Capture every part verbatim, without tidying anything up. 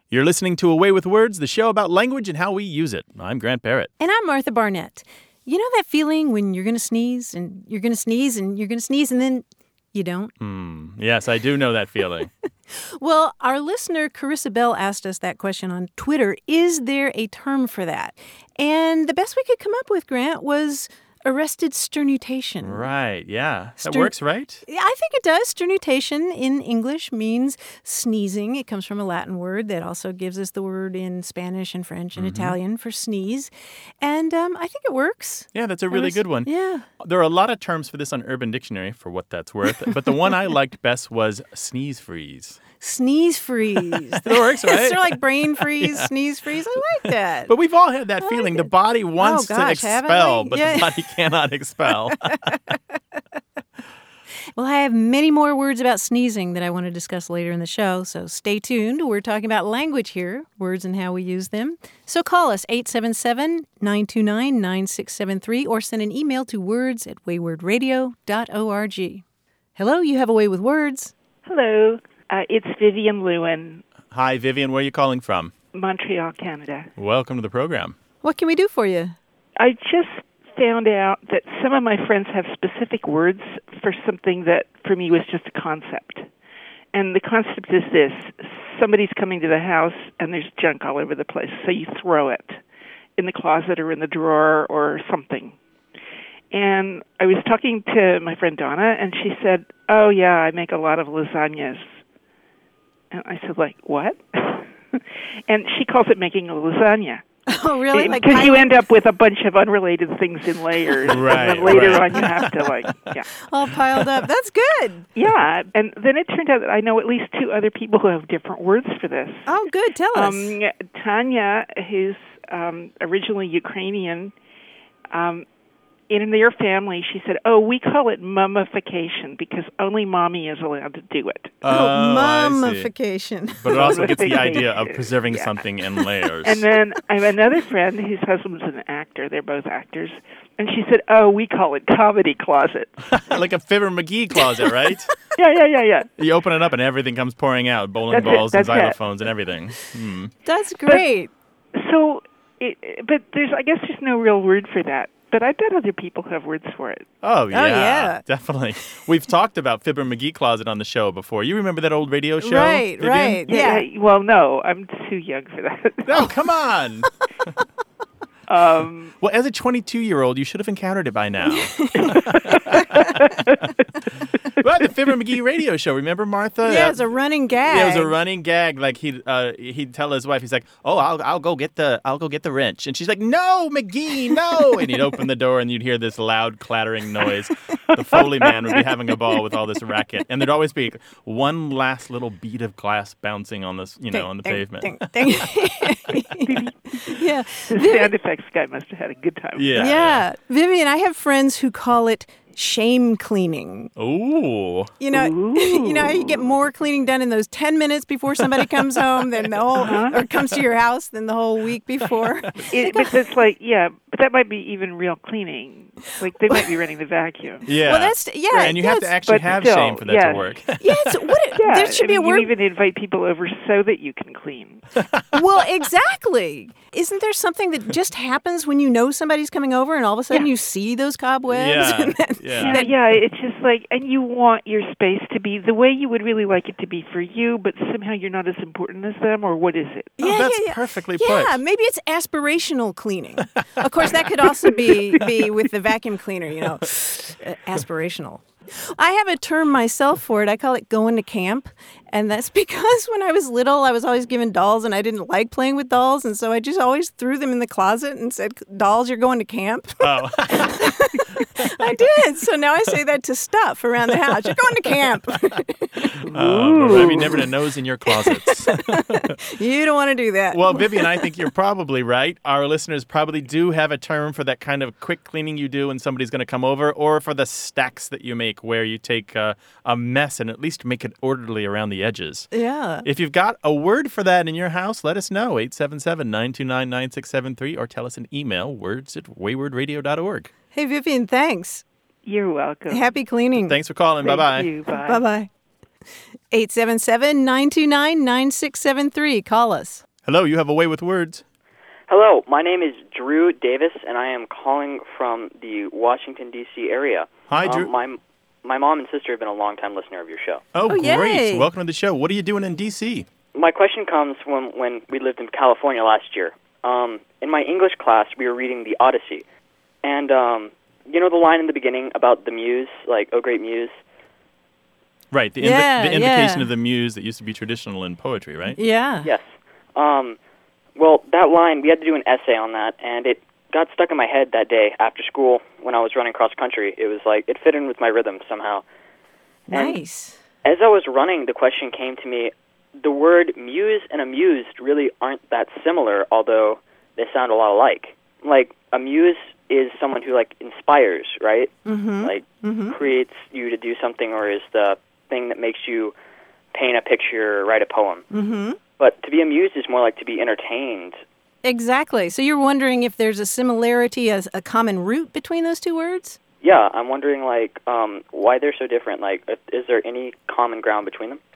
You're listening to Away with Words, the show about language and how we use it. I'm Grant Barrett. And I'm Martha Barnett. You know that feeling when you're going to sneeze and you're going to sneeze and you're going to sneeze and then you don't? Hmm. Yes, I do know that feeling. Well, our listener, Carissa Bell, asked us that question on Twitter. Is there a term for that? And the best we could come up with, Grant, was arrested sternutation. Right, yeah. That Ster- works, right? Yeah, I think it does. Sternutation in English means sneezing. It comes from a Latin word that also gives us the word in Spanish and French and mm-hmm. Italian for sneeze. And um, I think it works. Yeah, that's a really was, good one. Yeah. There are a lot of terms for this on Urban Dictionary, for what that's worth. But the one I liked best was sneeze freeze. Sneeze freeze. That works, right? It's sort of like brain freeze, yeah. Sneeze freeze. I like that. But we've all had that I feeling. like the body wants oh, gosh, to expel, but yeah. the body cannot expel. Well, I have many more words about sneezing that I want to discuss later in the show, so stay tuned. We're talking about language here, words and how we use them. So call us, eight seven seven, nine two nine, nine six seven three, or send an email to words at wayward radio dot org. Hello, you have a way with words. Hello. Uh, it's Vivian Lewin. Hi, Vivian. Where are you calling from? Montreal, Canada. Welcome to the program. What can we do for you? I just found out that some of my friends have specific words for something that, for me, was just a concept. And the concept is this. Somebody's coming to the house, and there's junk all over the place, so you throw it in the closet or in the drawer or something. And I was talking to my friend Donna, and she said, oh, yeah, I make a lot of lasagnas. And I said, like, what? And she calls it making a lasagna. Oh, really? Because like you end up with a bunch of unrelated things in layers. Right, and then later right. on you have to, like, yeah. All piled up. That's good. Yeah. And then it turned out that I know at least two other people who have different words for this. Oh, good. Tell us. Um, Tanya, who's um, originally Ukrainian, um, in their family, she said, oh, we call it mummification because only mommy is allowed to do it. Oh, oh mummification. But it also gets the idea of preserving yeah. something in layers. And then I have another friend whose husband's an actor. They're both actors. And she said, oh, we call it comedy closet. Like a Fibber McGee closet, right? yeah, yeah, yeah, yeah. You open it up and everything comes pouring out, bowling that's balls it, and that's xylophones it. and everything. Hmm. That's great. But, so, it, but there's, I guess there's no real word for that. But I bet other people have words for it. Oh, yeah. Oh, yeah. Definitely. We've talked about Fibber McGee Closet on the show before. You remember that old radio show? Right, Vivian? right. Yeah. Yeah. Well, no, I'm too young for that. No, come on. um, Well, as a twenty-two-year-old, you should have encountered it by now. Well, the Fibber McGee radio show. Remember, Martha? Yeah, it was a running gag. Yeah, it was a running gag. Like he'd uh, he'd tell his wife, he's like, "Oh, I'll I'll go get the I'll go get the wrench," and she's like, "No, McGee, no!" And he'd open the door, and you'd hear this loud clattering noise. The Foley man would be having a ball with all this racket, and there'd always be one last little bead of glass bouncing on this, you know, Ding, on the ding, pavement. ding, ding. Yeah. the sound effects guy must have had a good time. Yeah. Yeah. Vivian, I have friends who call it shame cleaning. Ooh. You know, Ooh. you know how you get more cleaning done in those ten minutes before somebody comes home than the whole, Uh-huh. or comes to your house than the whole week before. It, but that's like, yeah, but that might be even real cleaning. Like they might be running the vacuum. Yeah. Well, that's yeah. Right, and you have to yes. actually But have still, shame for that yes. to work. Yes, what it, Yeah, there should I be mean, a word. you even invite people over so that you can clean. Well, exactly. Isn't there something that just happens when you know somebody's coming over, and all of a sudden Yeah. you see those cobwebs? Yeah, and that, yeah. Yeah, yeah, it's just like, and you want your space to be the way you would really like it to be for you, but somehow you're not as important as them, or what is it? Oh, Yeah, that's yeah, yeah. perfectly Yeah, put. maybe it's aspirational cleaning. Of course, that could also be be with the vacuum cleaner, you know, aspirational. I have a term myself for it. I call it going to camp. And that's because when I was little, I was always given dolls, and I didn't like playing with dolls. And so I just always threw them in the closet and said, dolls, you're going to camp. Oh. I did. So now I say that to stuff around the house. You're going to camp. Um, maybe never a nose in your closets. You don't want to do that. Well, Vivian, I think you're probably right. Our listeners probably do have a term for that kind of quick cleaning you do when somebody's going to come over, or for the stacks that you make where you take uh, a mess and at least make it orderly around the edges. Yeah. If you've got a word for that in your house, let us know. eight seven seven, nine two nine, nine six seven three, or tell us an email, words at wayward radio dot org. Hey, Vivian, thanks. You're welcome. Happy cleaning. Thanks for calling. Thank Bye-bye. you. Bye. Bye-bye. eight seven seven, nine two nine, nine six seven three. Call us. Hello, you have a way with words. Hello, my name is Drew Davis, and I am calling from the Washington, D C area. Hi, Drew. Um, my, my mom and sister have been a long-time listener of your show. Oh, Oh, great. yay. Welcome to the show. What are you doing in D C? My question comes when, when we lived in California last year. Um, in my English class, we were reading the Odyssey. And, um, you know the line in the beginning about the muse, like, oh, great muse? Right, the, Yeah, inv- the invocation yeah. of the muse that used to be traditional in poetry, right? Yeah. Yes. Um, well, that line, we had to do an essay on that, and it got stuck in my head that day after school when I was running cross-country. It was like, it fit in with my rhythm somehow. And Nice. as I was running, the question came to me, the word muse and amused really aren't that similar, although they sound a lot alike. Like, a muse is someone who, like, inspires, right? Mm-hmm. Like, Mm-hmm. creates you to do something, or is the thing that makes you paint a picture or write a poem. Mm-hmm. But to be amused is more like to be entertained. Exactly. So you're wondering if there's a similarity, as a common root between those two words? Yeah, I'm wondering, like, um, why they're so different. Like, if- is there any common ground between them?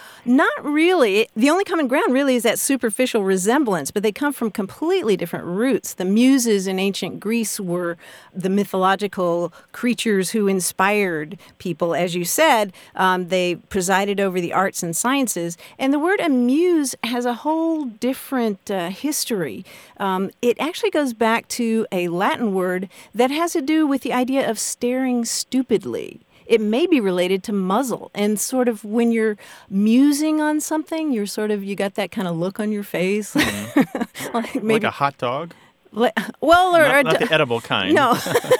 Not really. The only common ground really is that superficial resemblance, but they come from completely different roots. The muses in ancient Greece were the mythological creatures who inspired people. As you said, um, they presided over the arts and sciences. And the word amuse has a whole different uh, history. Um, it actually goes back to a Latin word that has to do with the idea of staring stupidly. It may be related to muzzle, and sort of when you're musing on something, you're sort of, you got that kind of look on your face. like maybe, Like a hot dog? like- well, or, Not, or not the edible kind. no,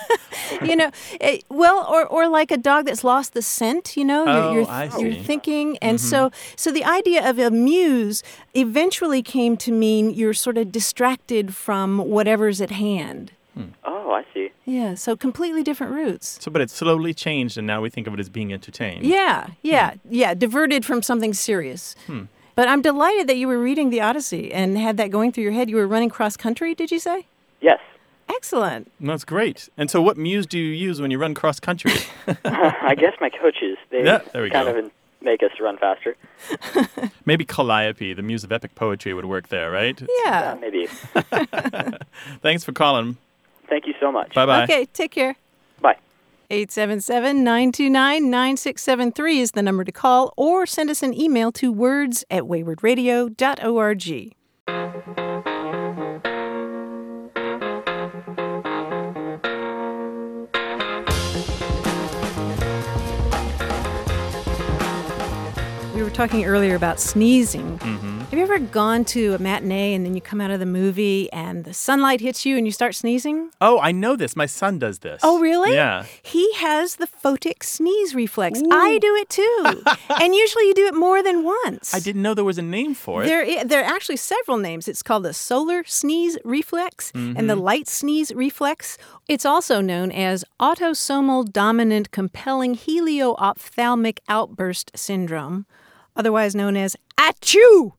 you know, it, well, or or like a dog that's lost the scent. You know, Oh, you're, you're, I you're see. thinking, and so so the idea of amuse eventually came to mean you're sort of distracted from whatever's at hand. Oh, I see. Yeah, so completely different roots. So, but it's slowly changed, and now we think of it as being entertained. Yeah, yeah, yeah, diverted from something serious. Hmm. But I'm delighted that you were reading the Odyssey and had that going through your head. You were running cross country, did you say? Yes. Excellent. That's great. And so what muse do you use when you run cross country? I guess my coaches, they Yeah, there we kind go. of make us run faster. Maybe Calliope, the muse of epic poetry, would work there, right? Yeah. Yeah, maybe. Thanks for calling. Thank you so much. Bye-bye. Okay, take care. Bye. eight seven seven, nine two nine, nine six seven three is the number to call, or send us an email to words at wayward radio dot org. We were talking earlier about sneezing. Mm-hmm. Have you ever gone to a matinee and then you come out of the movie and the sunlight hits you and you start sneezing? Oh, I know this. My son does this. Oh, really? Yeah. He has the photic sneeze reflex. I do it too. And usually you do it more than once. I didn't know there was a name for it. There, i- there are actually several names. It's called the solar sneeze reflex and the light sneeze reflex. It's also known as autosomal dominant compelling helio-ophthalmic outburst syndrome, otherwise known as achoo.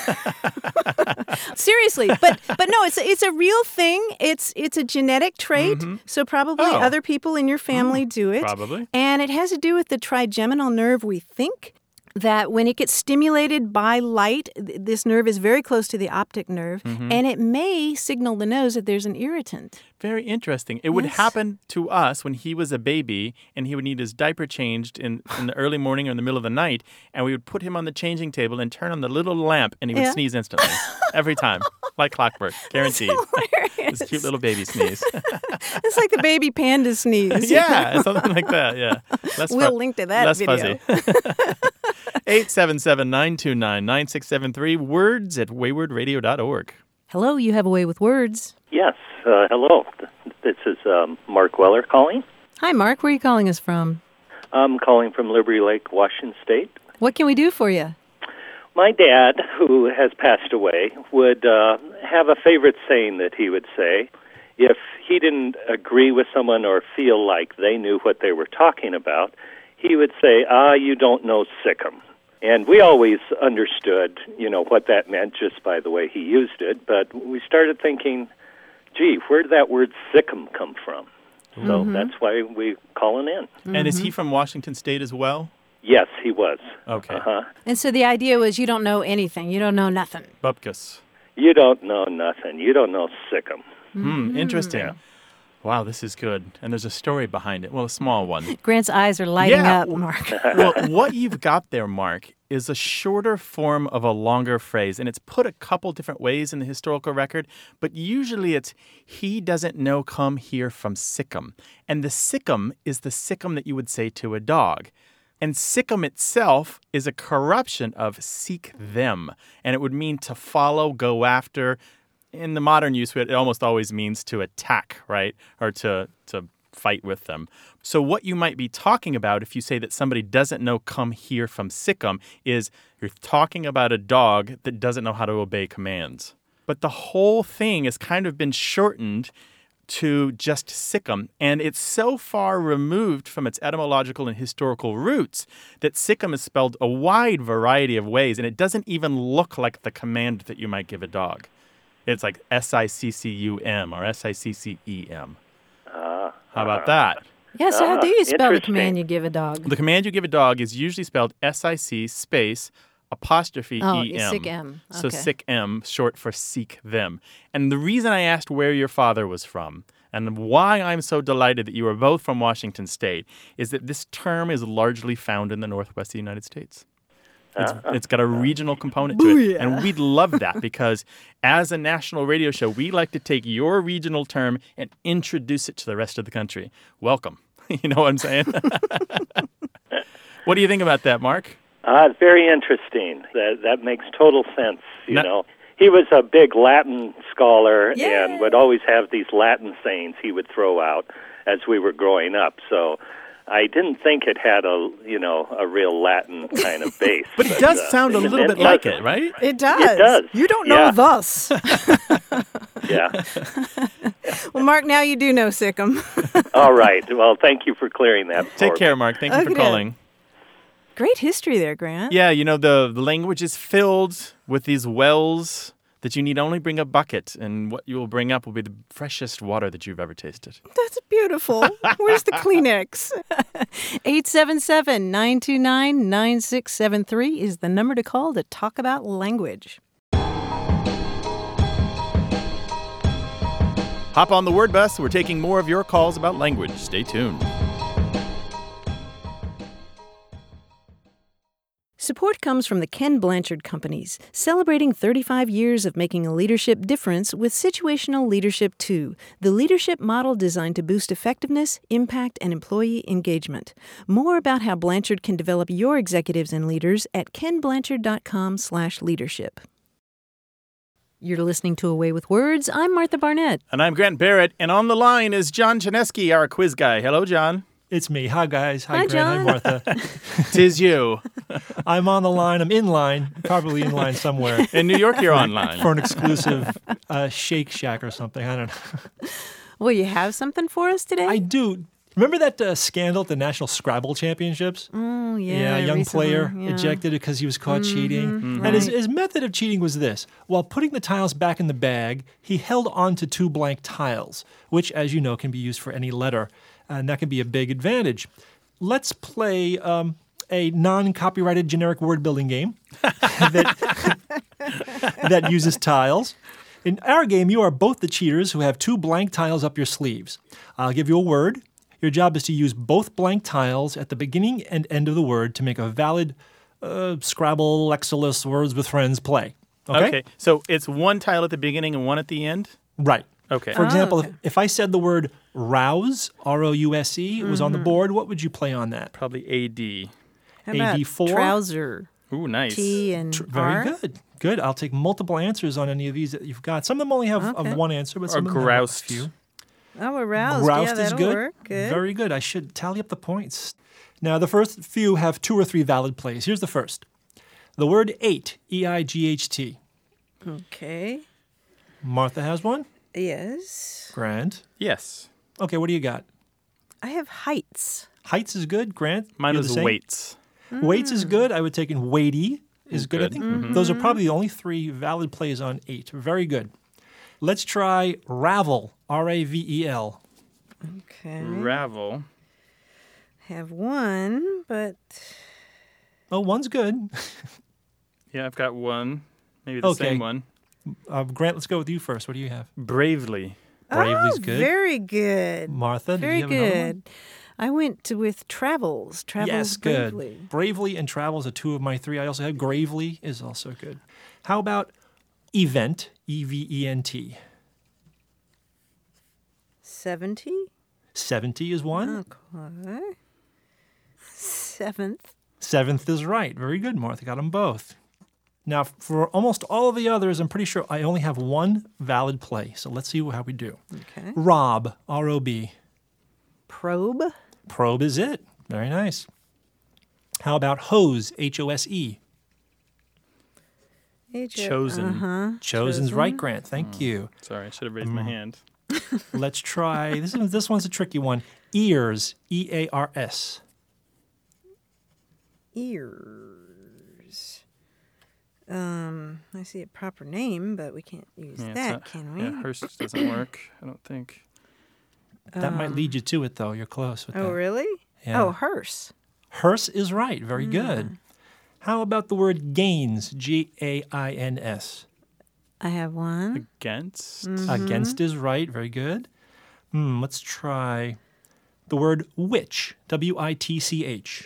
Seriously, but but no, it's a, it's a real thing. It's it's a genetic trait. So probably Oh. other people in your family do it. probably. And it has to do with the trigeminal nerve, we think, that when it gets stimulated by light, th- this nerve is very close to the optic nerve, and it may signal the nose that there's an irritant. Very interesting. It would Yes. happen to us when he was a baby and he would need his diaper changed in, in the early morning or in the middle of the night, and we would put him on the changing table and turn on the little lamp, and he would Yeah. sneeze instantly. Every time. Like clockwork. Guaranteed. Hilarious. This cute little baby sneeze. It's like the baby panda sneeze. Yeah, something like that. Yeah. Less We'll fu- link to that less video. fuzzy. eight seven seven, nine two nine, nine six seven three. Words at wayward radio dot org. Hello, you have a way with words. Yes, uh, hello. This is um, Mark Weller calling. Hi, Mark. Where are you calling us from? I'm calling from Liberty Lake, Washington State. What can we do for you? My dad, who has passed away, would uh, have a favorite saying that he would say if he didn't agree with someone or feel like they knew what they were talking about. He would say, ah, you don't know Sikkim. And we always understood, you know, what that meant just by the way he used it, but we started thinking, gee, where did that word Sikkim come from? So that's why we calling in. And is he from Washington State as well? Yes, he was. Okay. Uh-huh. And so the idea was you don't know anything. You don't know nothing. Bupkis. You don't know nothing. You don't know Sikkim. Hmm, interesting. Yeah. Wow, this is good. And there's a story behind it. Well, a small one. Grant's eyes are lighting Yeah. up, Mark. Well, what you've got there, Mark, is a shorter form of a longer phrase. And it's put a couple different ways in the historical record. But usually it's, he doesn't know come here from Sikkim. And the Sikkim is the Sikkim that you would say to a dog. And Sikkim itself is a corruption of seek them. And it would mean to follow, go after. In the modern use, it almost always means to attack, right? Or to to fight with them. So what you might be talking about if you say that somebody doesn't know come here from Sikkim is you're talking about a dog that doesn't know how to obey commands. But the whole thing has kind of been shortened to just Sikkim, and it's so far removed from its etymological and historical roots that Sikkim is spelled a wide variety of ways, and it doesn't even look like the command that you might give a dog. It's like S I C C U M or S I C C E M. Uh, How about that? Yeah, so how do you spell the Interesting. command you give a dog? The command you give a dog is usually spelled S I C space apostrophe Oh, E M. sick M. So Okay. sick M, short for seek them. And the reason I asked where your father was from and why I'm so delighted that you are both from Washington State is that this term is largely found in the Northwest of the United States. It's, it's got a regional component to it. And we'd love that because as a national radio show, we like to take your regional term and introduce it to the rest of the country. Welcome. You know what I'm saying? What do you think about that, Mark? Uh, very interesting. That that makes total sense. You No- know, he was a big Latin scholar Yeah. and would always have these Latin sayings he would throw out as we were growing up. So I didn't think it had a you know a real Latin kind of base. But it does uh, sound a it- little it bit like does. it, right? It does. It does. You don't know Yeah. thus. Yeah. Well, Mark, now you do know Sikkim. All right. Well, thank you for clearing that. Take for care, me. Mark. Thank you for Okay. calling. Great history there, Grant. Yeah, you know, the, the language is filled with these wells that you need only bring a bucket, and what you will bring up will be the freshest water that you've ever tasted. That's beautiful. Where's the Kleenex? eight seven seven, nine two nine, nine six seven three is the number to call to talk about language. Hop on the word bus. We're taking more of your calls about language. Stay tuned. Support comes from the Ken Blanchard Companies, celebrating thirty-five years of making a leadership difference with Situational Leadership two, the leadership model designed to boost effectiveness, impact, and employee engagement. More about how Blanchard can develop your executives and leaders at kenblanchard.com slash leadership. You're listening to Away with Words. I'm Martha Barnett. And I'm Grant Barrett, and on the line is John Chaneski, our quiz guy. Hello, John. It's me. Hi, guys. Hi, Hi, Grant. John. Hi, Martha. Tis you. I'm on the line. I'm in line, probably in line somewhere In New York, you're online. for an exclusive uh, Shake Shack or something. I don't know. Will you have something for us today? I do. Remember that uh, scandal at the National Scrabble Championships? oh, yeah. a young recently, player yeah. ejected because he was caught cheating. Mhm, And his, right. his method of cheating was this. While putting the tiles back in the bag, he held on to two blank tiles, which, as you know, can be used for any letter. And that can be a big advantage. Let's play um, a non-copyrighted generic word-building game that, that uses tiles. In our game, you are both the cheaters who have two blank tiles up your sleeves. I'll give you a word. Your job is to use both blank tiles at the beginning and end of the word to make a valid uh, Scrabble, Lexilus, Words with Friends play. Okay? Okay, so it's one tile at the beginning and one at the end? Right. Okay. For example, okay. if, if I said the word rouse, R O U S E, was on the board, what would you play on that? Probably A D. How about A D four? trouser? Ooh, nice. T and Very R? good. Good. I'll take multiple answers on any of these that you've got. Some of them only have Okay. of one answer, but Or some of them groused. have a few. Oh, aroused. Groused yeah, is that'll good. work. Good. Very good. I should tally up the points. Now, the first few have two or three valid plays. Here's the first. The word eight, E I G H T. Okay. Martha has one. Yes. Grant. Yes. Okay, what do you got? I have heights. Heights is good. Grant. Mine you're the was same? weights. Weights is good. I would take in weighty is good. I Good. think those are probably the only three valid plays on eight. Very good. Let's try ravel. R A V E L. Okay. Ravel. Have one, but Oh, one's good. Yeah, I've got one. Maybe the Okay. same one. Uh, Grant, let's go with you first. What do you have? Bravely. Bravely's oh, good. very good. Martha, Very did you have another one? good. I went to, with travels. Travels Yes, good. bravely. Bravely and Travels are two of my three. I also have Gravely is also good. How about Event, E V E N T? Seventy. seventy is one. Okay. Seventh. Seventh is right. Very good, Martha. Got them both. Now, for almost all of the others, I'm pretty sure I only have one valid play. So let's see how we do. Okay. Rob, R O B. Probe. Probe is it. Very nice. How about Hose, H O S E? H- Chosen. Uh-huh. Chosen's right, Grant. Thank you. Sorry, I should have raised my hand. Let's try, this, is, this one's a tricky one. Ears, E A R S. Ears. Um, I see a proper name, but we can't use Yeah, it's that, not- can we? Yeah, Hearst doesn't work, I don't think. That might lead you to it, though. You're close with oh, that. really? Yeah. Oh, hearse. Hearse is right. Very good. How about the word gains, G A I N S? I have one. Against? Against is right. Very good. Hmm, let's try the word witch, W I T C H.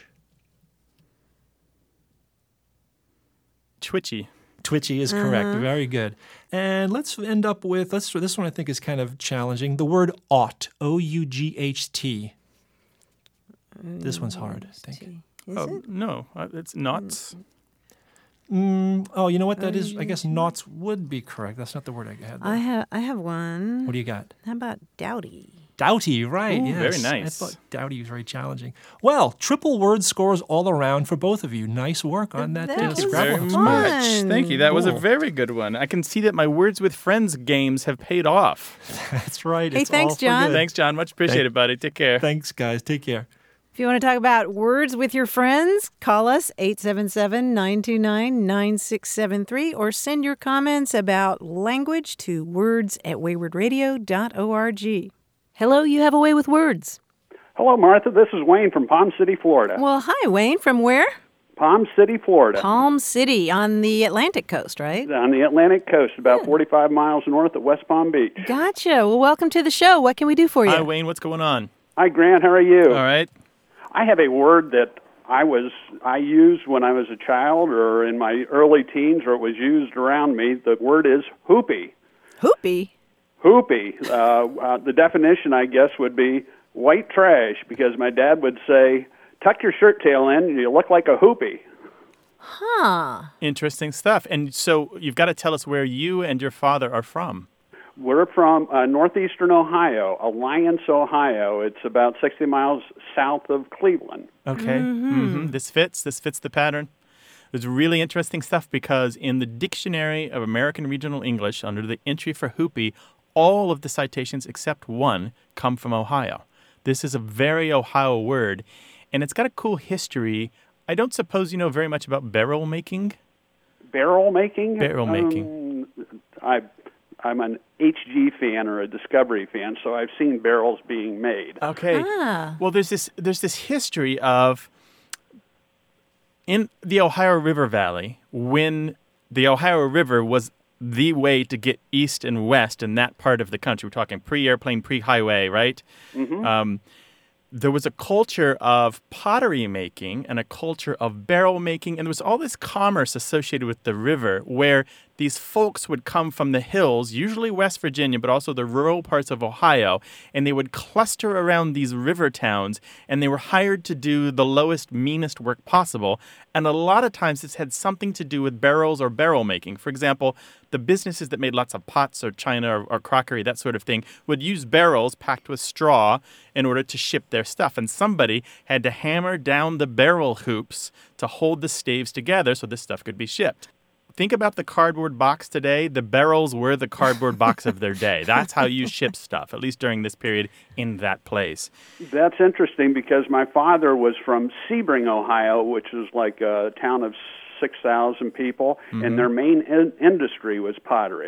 Twitchy. Twitchy is correct. Very good. And let's end up with, let's this one I think is kind of challenging. The word ought, O U G H T. This one's hard, I think. T. Is Oh, it? no, uh, it's not. Mm, oh, you know what that is? I guess noughts would be correct. That's not the word I had there. I have I have one. What do you got? How about dowdy? Doughty, right. Ooh, yes. very nice. I thought Doughty was very challenging. Well, triple word scores all around for both of you. Nice work on that, That uh, was Scrabble. Very fun. much. Thank you. That was a Cool. very good one. I can see that my Words with Friends games have paid off. That's right. Hey, It's thanks, all for John. good. Thanks, John. Much appreciated, buddy. Take care. Thanks, guys. Take care. If you want to talk about words with your friends, call us eight seven seven, nine two nine, nine six seven three or send your comments about language to words at wayward radio dot org. Hello, you have a way with words. Hello, Martha. This is Wayne from Palm City, Florida. Well, hi, Wayne. From where? Palm City, Florida. Palm City on the Atlantic coast, right? On the Atlantic coast, about forty-five miles north of West Palm Beach. Gotcha. Well, welcome to the show. What can we do for you? Hi, Wayne. What's going on? Hi, Grant. How are you? All right. I have a word that I was I used when I was a child or in my early teens, or it was used around me. The word is hoopy. Hoopy. Hoopy. Uh, uh, the definition, I guess, would be white trash, because my dad would say, tuck your shirt tail in, you look like a hoopy. Huh. Interesting stuff. And so you've got to tell us where you and your father are from. We're from uh, northeastern Ohio, Alliance, Ohio. It's about sixty miles south of Cleveland. Okay. Mm-hmm. This fits. This fits the pattern. It's really interesting stuff because in the Dictionary of American Regional English, under the entry for hoopy, all of the citations except one come from Ohio. This is a very Ohio word, and it's got a cool history. I don't suppose you know very much about barrel making? Barrel making? Barrel making. Um, I, I'm an H G fan or a Discovery fan, so I've seen barrels being made. Okay. Ah. Well, there's this there's this history of in the Ohio River Valley, when the Ohio River was the way to get east and west in that part of the country. We're talking pre-airplane, pre-highway, right? Mm-hmm. Um, there was a culture of pottery making and a culture of barrel making, and there was all this commerce associated with the river where these folks would come from the hills, usually West Virginia, but also the rural parts of Ohio, and they would cluster around these river towns, and they were hired to do the lowest, meanest work possible. And a lot of times this had something to do with barrels or barrel making. For example, the businesses that made lots of pots or china or, or crockery, that sort of thing, would use barrels packed with straw in order to ship their stuff. And somebody had to hammer down the barrel hoops to hold the staves together so this stuff could be shipped. Think about the cardboard box today. The barrels were the cardboard box of their day. That's how you ship stuff, at least during this period in that place. That's interesting because my father was from Sebring, Ohio, which is like a town of six thousand people, mm-hmm. and their main in- industry was pottery.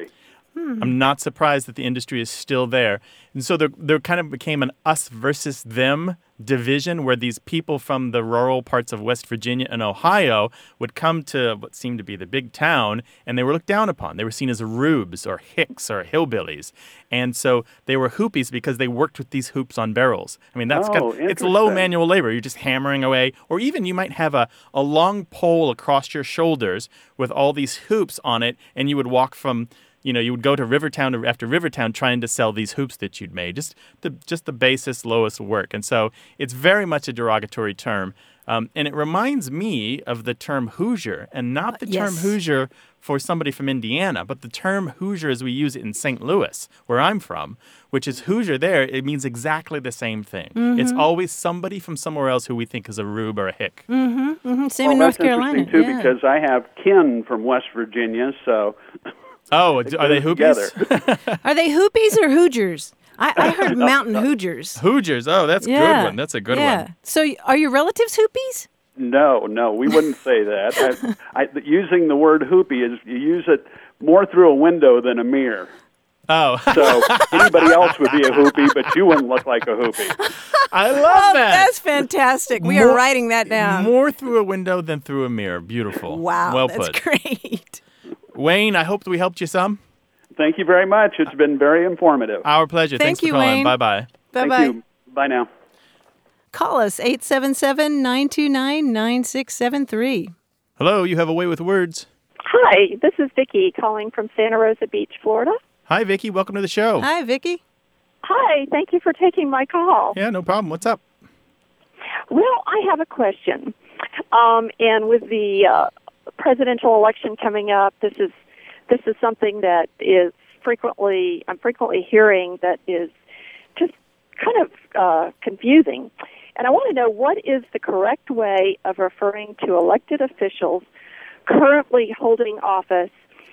Hmm. I'm not surprised that the industry is still there. And so there, there kind of became an us versus them division where these people from the rural parts of West Virginia and Ohio would come to what seemed to be the big town, and they were looked down upon. They were seen as rubes or hicks or hillbillies. And so they were hoopies because they worked with these hoops on barrels. I mean, that's Oh, kind of, it's low interesting. manual labor. You're just hammering away. Or even you might have a, a long pole across your shoulders with all these hoops on it, and you would walk from... You know, you would go to Rivertown after Rivertown trying to sell these hoops that you'd made, just the just the basest, lowest work. And so it's very much a derogatory term. Um, and it reminds me of the term Hoosier, and not the Uh, term yes. Hoosier for somebody from Indiana, but the term Hoosier as we use it in Saint Louis, where I'm from, which is Hoosier there. It means exactly the same thing. It's always somebody from somewhere else who we think is a rube or a hick. Mhm, same well, in North that's Carolina. interesting, too, yeah. because I have kin from West Virginia, so... Oh, d- are they Together. hoopies? Are they Hoopies or Hoosiers? I, I heard Mountain Hoosiers. Hoosiers. Oh, that's a Yeah. good one. That's a good yeah. one. So y- are your relatives Hoopies? No, no, we wouldn't say that. I, I, using the word hoopie is you use it more through a window than a mirror. Oh, So anybody else would be a hoopie, but you wouldn't look like a hoopie. I love Oh, that. that's fantastic. We are More- writing that down. More through a window than through a mirror. Beautiful. Wow, Well that's put. great. Wayne, I hope that we helped you some. Thank you very much. It's been very informative. Our pleasure. Thank Thanks you, for calling. Wayne. Bye-bye. Thank Bye-bye. you. Bye now. Call us, eight seven seven, nine two nine, nine six seven three. Hello, you have a way with words. Hi, this is Vicki calling from Santa Rosa Beach, Florida. Hi, Vicky. Welcome to the show. Hi, Vicki. Hi, thank you for taking my call. Yeah, no problem. What's up? Well, I have a question. Um, and with the uh, presidential election coming up, this is this is something that is frequently I'm frequently hearing that is just kind of uh, confusing. And I want to know, what is the correct way of referring to elected officials currently holding office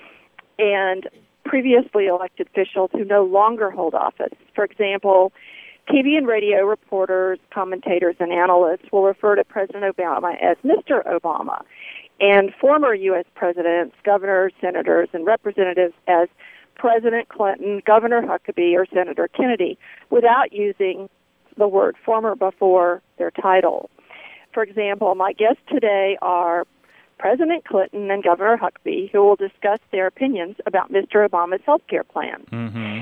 and previously elected officials who no longer hold office? For example, T V and radio reporters, commentators, and analysts will refer to President Obama as Mister Obama, and former U S presidents, governors, senators, and representatives as President Clinton, Governor Huckabee, or Senator Kennedy, without using the word former before their title. For example, my guests today are President Clinton and Governor Huckabee, who will discuss their opinions about Mister Obama's health care plan. Mm-hmm.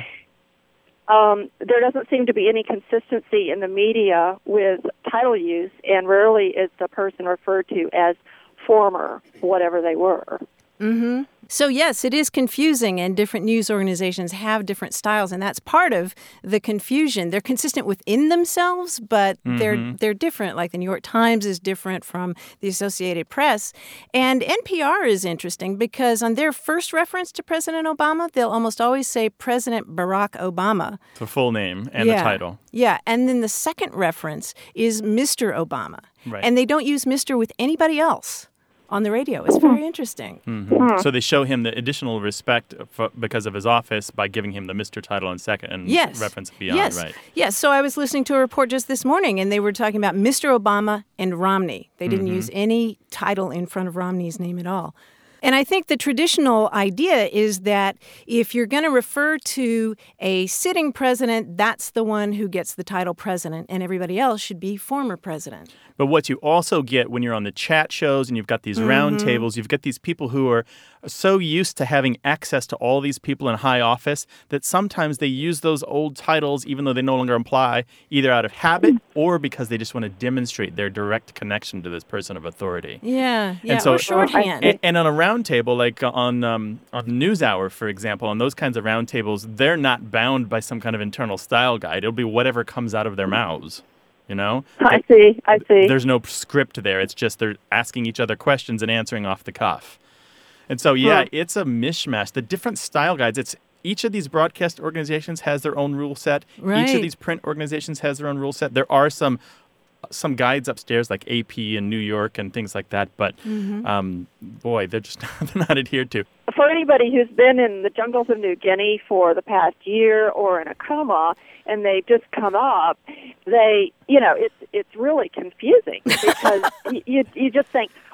Um, there doesn't seem to be any consistency in the media with title use, and rarely is the person referred to as former, whatever they were. Mm-hmm. So, yes, it is confusing, and different news organizations have different styles, and that's part of the confusion. They're consistent within themselves, but they're they're different. Like the New York Times is different from the Associated Press. And N P R is interesting because on their first reference to President Obama, they'll almost always say President Barack Obama. The full name and yeah. the title. Yeah, and then the second reference is Mister Obama. Right. And they don't use Mister with anybody else on the radio. It's very interesting. Mm-hmm. So they show him the additional respect for, because of his office by giving him the Mister title and second and Yes. reference beyond, yes. right? Yes. So I was listening to a report just this morning, and they were talking about Mister Obama and Romney. They didn't Mm-hmm. use any title in front of Romney's name at all. And I think the traditional idea is that if you're going to refer to a sitting president, that's the one who gets the title president, and everybody else should be former president. But what you also get when you're on the chat shows and you've got these round tables, you've got these people who are so used to having access to all these people in high office that sometimes they use those old titles even though they no longer apply, either out of habit or because they just want to demonstrate their direct connection to this person of authority. Yeah, yeah, And so- or shorthand. And, and on a round table, like on um, on NewsHour, for example, on those kinds of round tables, they're not bound by some kind of internal style guide. It'll be whatever comes out of their mouths, you know? I see, I see. There's no script there. It's just they're asking each other questions and answering off the cuff. And so, yeah, Huh. it's a mishmash. The different style guides, it's each of these broadcast organizations has their own rule set. Each Right. of these print organizations has their own rule set. There are some some guides upstairs like A P in New York and things like that, but um, boy, they're just they're not adhered to. For anybody who's been in the jungles of New Guinea for the past year or in a coma and they've just come up, they, you know, it's it's really confusing because you you just think,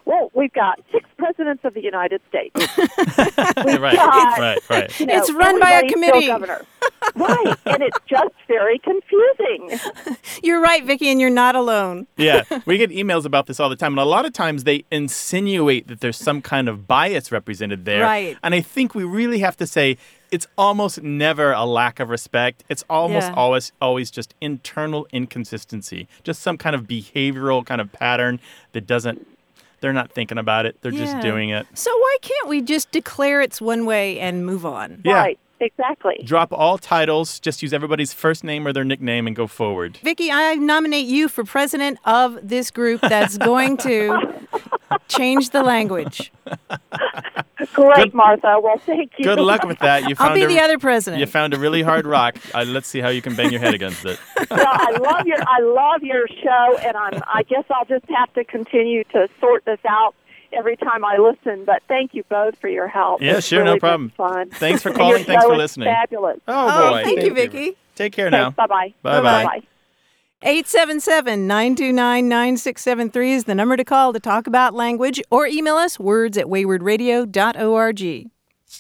well, we've got six presidents of the United States. We've right, got, right, right. you know, It's run by a everybody's committee. still governor. Right, and it's just very confusing. You're right, Vicki, and you're not alone. Yeah, we get emails about this all the time, and a lot of times they insinuate that there's some kind of bias represented there. Right. And I think we really have to say it's almost never a lack of respect. It's almost Yeah. always always just internal inconsistency, just some kind of behavioral kind of pattern that doesn't. They're not thinking about it. They're just Yeah. doing it. So why can't we just declare it's one way and move on? Yeah. Right, exactly. Drop all titles. Just use everybody's first name or their nickname and go forward. Vicki, I nominate you for president of this group that's going to change the language. Great, Good- Martha. Well, thank you. Good luck with that. You found I'll be a, the other president. You found a really hard rock. Uh, let's see how you can bang your head against it. Well, I love your I love your show, and I'm I guess I'll just have to continue to sort this out every time I listen. But thank you both for your help. Yeah, It's sure, really no been problem. Fun. Thanks for And calling. your Thanks show for is listening. Fabulous. Oh, boy. thank you, Vicki. Take care now. Bye bye. Bye-bye. Bye. eight seven seven, nine two nine, nine six seven three is the number to call to talk about language, or email us words at wayward radio dot org.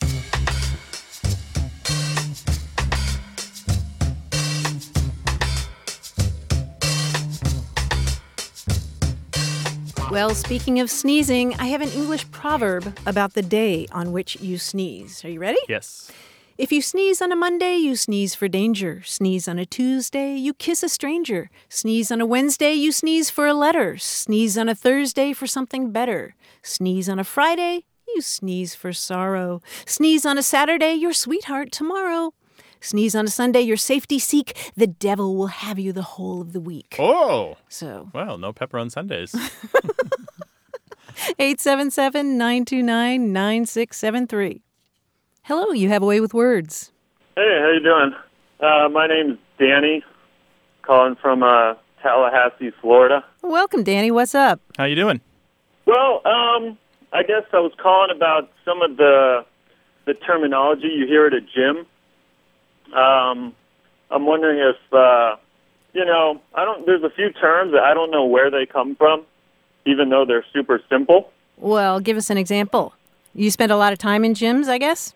Well, speaking of sneezing, I have an English proverb about the day on which you sneeze. Are you ready? Yes. If you sneeze on a Monday, you sneeze for danger. Sneeze on a Tuesday, you kiss a stranger. Sneeze on a Wednesday, you sneeze for a letter. Sneeze on a Thursday for something better. Sneeze on a Friday, you sneeze for sorrow. Sneeze on a Saturday, your sweetheart tomorrow. Sneeze on a Sunday, your safety seek. The devil will have you the whole of the week. Oh. So, Well, no pepper on Sundays. eight seven seven, nine two nine, nine six seven three. Hello, you have a way with words. Hey, how you doing? Uh, my name's Danny, calling from uh, Tallahassee, Florida. Welcome, Danny. What's up? How you doing? Well, um, I guess I was calling about some of the the terminology you hear at a gym. Um, I'm wondering if uh, you know, I don't. There's a few terms that I don't know where they come from, even though they're super simple. Well, give us an example. You spend a lot of time in gyms, I guess?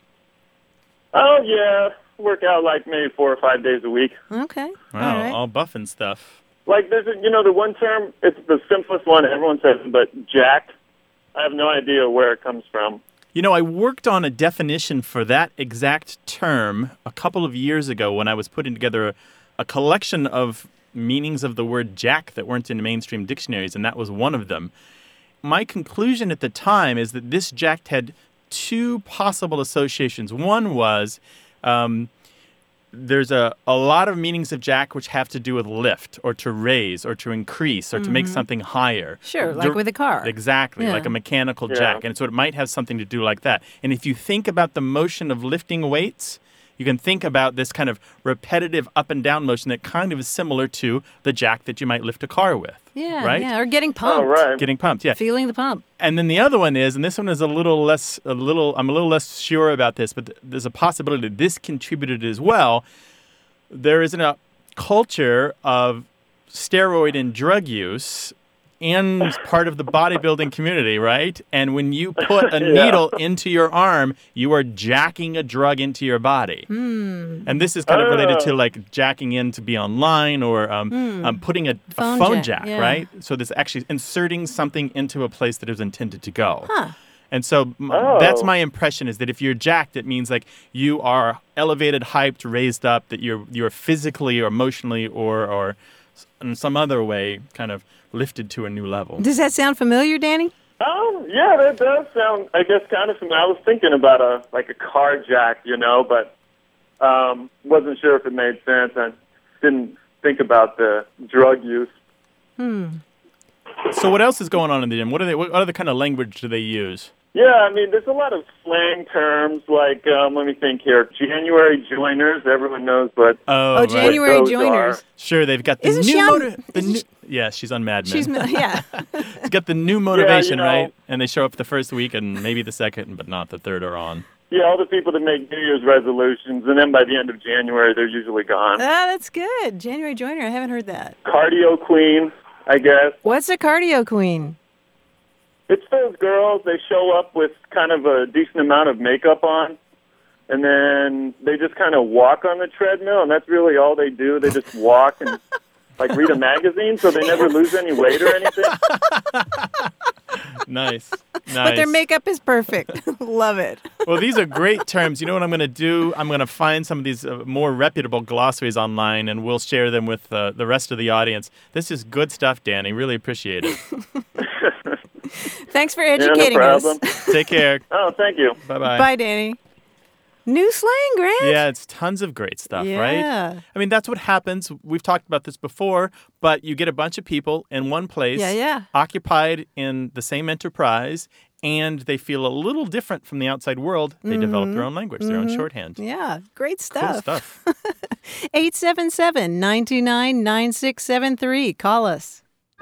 Oh yeah, work out like maybe four or five days a week. Okay. Wow, All right. all buff and stuff. Like there's, a, you know, the one term. It's the simplest one. Everyone says, it, but jacked. I have no idea where it comes from. You know, I worked on a definition for that exact term a couple of years ago when I was putting together a, a collection of meanings of the word jack that weren't in mainstream dictionaries, and that was one of them. My conclusion at the time is that this jacked had two possible associations. One was um, there's a, a lot of meanings of jack which have to do with lift or to raise or to increase or to make something higher. Sure, like Dir- with a car. Exactly, Yeah. like a mechanical Yeah. jack. And so it might have something to do like that. And if you think about the motion of lifting weights, you can think about this kind of repetitive up and down motion that kind of is similar to the jack that you might lift a car with. Yeah, right? yeah, or getting pumped. Oh, right. Getting pumped, yeah. Feeling the pump. And then the other one is, and this one is a little less, a little, I'm a little less sure about this, but th- there's a possibility that this contributed as well. There is a culture of steroid and drug use and part of the bodybuilding community, right? And when you put a Yeah. needle into your arm, you are jacking a drug into your body. Hmm. And this is kind of related to Oh. like jacking in to be online or um, um, putting a, a Phone phone, jack, jack, yeah. right? So this actually inserting something into a place that is intended to go. Huh. And so m- Oh. that's my impression is that if you're jacked, it means like you are elevated, hyped, raised up, that you're you're physically or emotionally or or s- in some other way kind of lifted to a new level. Does that sound familiar, Danny? Um, yeah, that does sound, I guess, kind of familiar. I was thinking about a like a car jack, you know, but um, wasn't sure if it made sense. I didn't think about the drug use. So what else is going on in the gym? What are they? What other kind of language do they use? Yeah, I mean, there's a lot of slang terms like, um, let me think here, January joiners. Everyone knows what. Oh, Oh, right. January Those joiners. are- Sure, they've got the Isn't new she on- motor. The isn't new, she- yeah, she's on Mad Men. She's, yeah. She's got the new motivation, know. right? And they show up the first week and maybe the second, but not the third are on. Yeah, all the people that make New Year's resolutions, and then by the end of January, they're usually gone. Ah, that's good. January joiner. I haven't heard that. Cardio queen, I guess. What's a cardio queen? it's those girls, they show up with kind of a decent amount of makeup on, and then they just kind of walk on the treadmill, and that's really all they do. They just walk and, like, read a magazine, so they never lose any weight or anything. Nice. Nice. But their makeup is perfect. Love it. Well, these are great terms. You know what I'm going to do? I'm going to find some of these uh, more reputable glossaries online, and we'll share them with uh, the rest of the audience. This is good stuff, Danny. Really appreciate it. Thanks for educating yeah, no us. problem. Take care. Oh, thank you. Bye-bye. Bye, Danny. New slang, Grant. Yeah, it's tons of great stuff, Yeah. right? I mean, that's what happens. We've talked about this before, but you get a bunch of people in one place, Yeah, yeah. occupied in the same enterprise, and they feel a little different from the outside world. They develop their own language, their own shorthand. Yeah, great Cool stuff. stuff. eight seven seven, nine two nine, nine six seven three. Call us.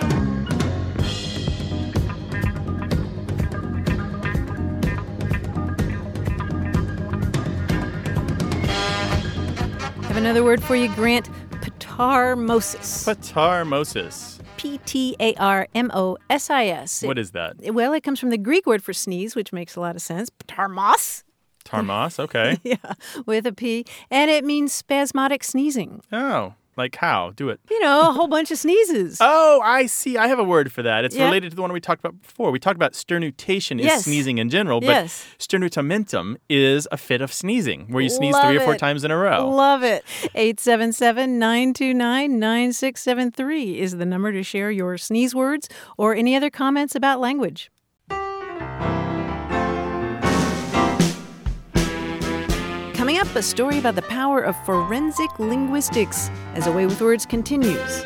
Have another word for you, Grant. Patarmosis. Patarmosis. P T A R M O S I S. What is that? Well, it comes from the Greek word for sneeze, which makes a lot of sense. Patarmos. Tarmos, okay. Yeah, with a P. And it means spasmodic sneezing. Oh, like how? Do it. You know, a whole bunch of sneezes. Oh, I see. I have a word for that. It's Yeah. related to the one we talked about before. We talked about sternutation is Yes. sneezing in general, but Yes. sternutamentum is a fit of sneezing, where you sneeze Love three or four it. times in a row. Love it. eight seven seven, nine two nine, nine six seven three is the number to share your sneeze words or any other comments about language. Coming up, a story about the power of forensic linguistics as A Way with Words continues.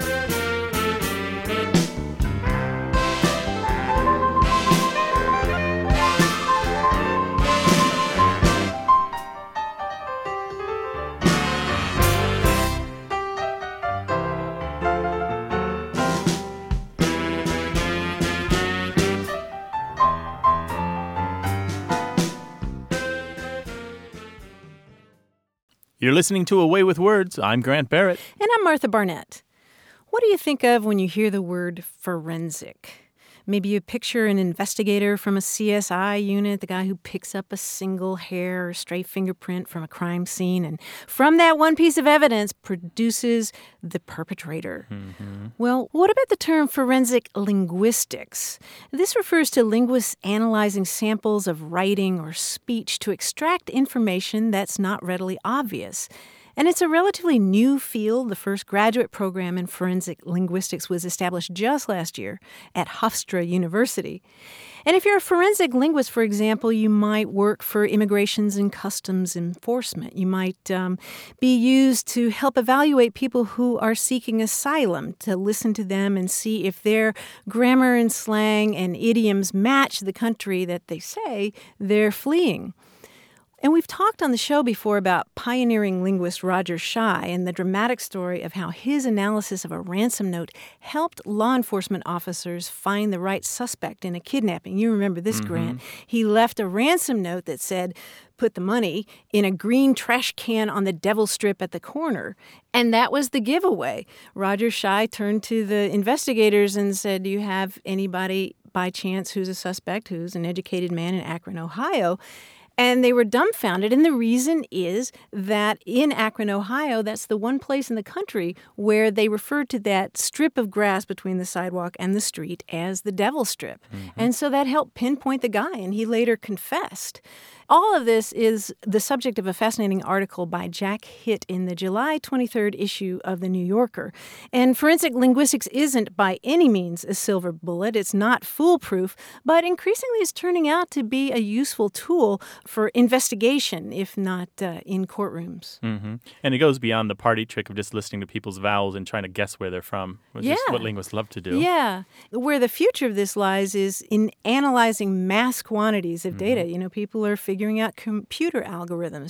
You're listening to A Way with Words. I'm Grant Barrett. And I'm Martha Barnett. What do you think of when you hear the word forensic? Maybe you picture an investigator from a C S I unit, the guy who picks up a single hair or stray fingerprint from a crime scene, and from that one piece of evidence produces the perpetrator. Mm-hmm. Well, what about the term forensic linguistics? This refers to linguists analyzing samples of writing or speech to extract information that's not readily obvious. And it's a relatively new field. The first graduate program in forensic linguistics was established just last year at Hofstra University. And if you're a forensic linguist, for example, you might work for Immigrations and Customs Enforcement. You might um, be used to help evaluate people who are seeking asylum, to listen to them and see if their grammar and slang and idioms match the country that they say they're fleeing. And we've talked on the show before about pioneering linguist Roger Shy and the dramatic story of how his analysis of a ransom note helped law enforcement officers find the right suspect in a kidnapping. You remember this, mm-hmm. Grant. He left a ransom note that said, put the money in a green trash can on the Devil Strip at the corner. And that was the giveaway. Roger Shy turned to the investigators and said, do you have anybody by chance who's a suspect, who's an educated man in Akron, Ohio? And they were dumbfounded. And the reason is that in Akron, Ohio, that's the one place in the country where they referred to that strip of grass between the sidewalk and the street as the Devil Strip. Mm-hmm. And so that helped pinpoint the guy, and he later confessed. All of this is the subject of a fascinating article by Jack Hitt in the July twenty-third issue of The New Yorker. And forensic linguistics isn't by any means a silver bullet. It's not foolproof, but increasingly is turning out to be a useful tool for investigation, if not uh, in courtrooms. Mm-hmm. And it goes beyond the party trick of just listening to people's vowels and trying to guess where they're from, which yeah. is what linguists love to do. Yeah. Where the future of this lies is in analyzing mass quantities of data. Mm-hmm. You know, people are figuring out computer algorithms to